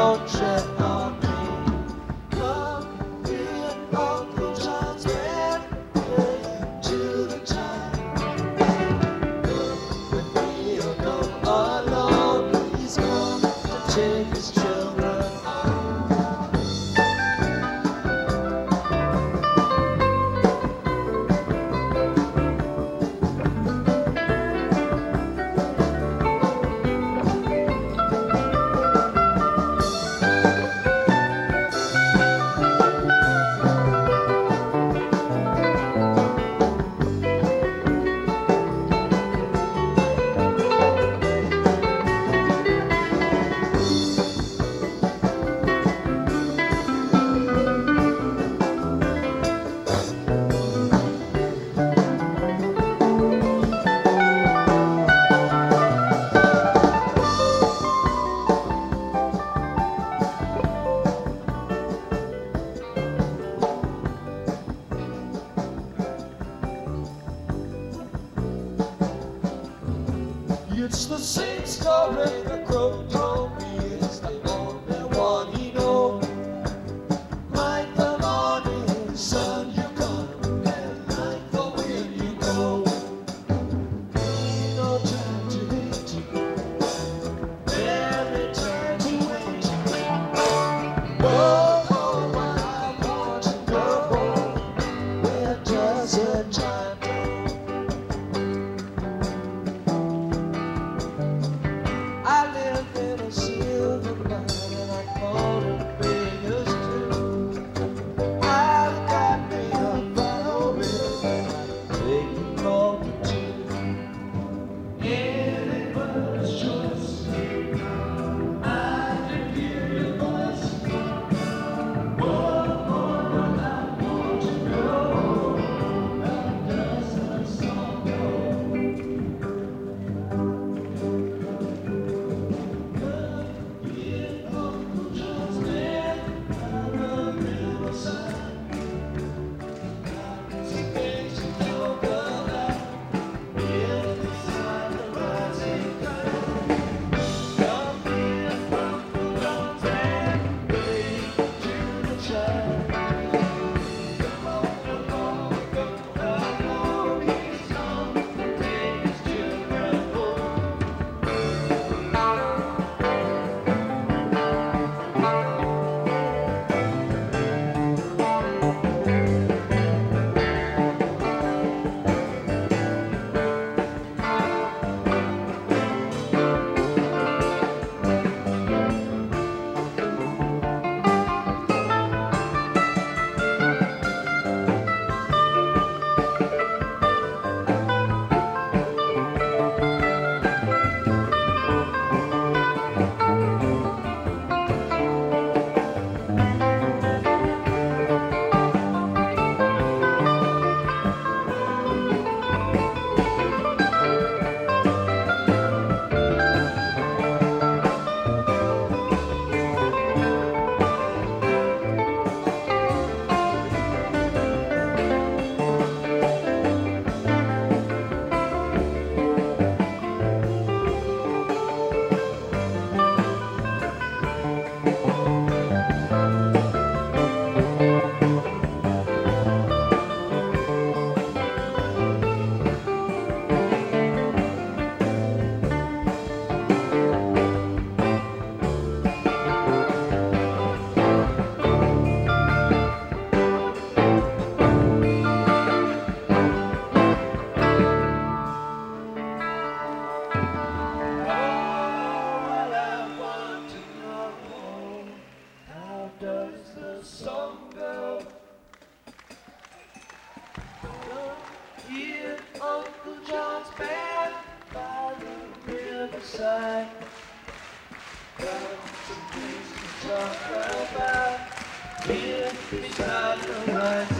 don't tread on me. Come here, Uncle John's band, to the time. With me or go alone, please come to take his children home. It's the same story the crow told me. It's the only one he knows. Like the morning sun you come, and like the wind you go. Ain't no time to hate you, every time to wait. Oh, oh, I want to go home. Where does the time go? I live in a silver mine and I call it Vegas too. I've got me a violin and I play it all the tune. Anybody's choice. I can hear your voice. Oh, but I want to know. How does the song go? Uncle John's band by the riverside. Got some things to talk about here beside the lights.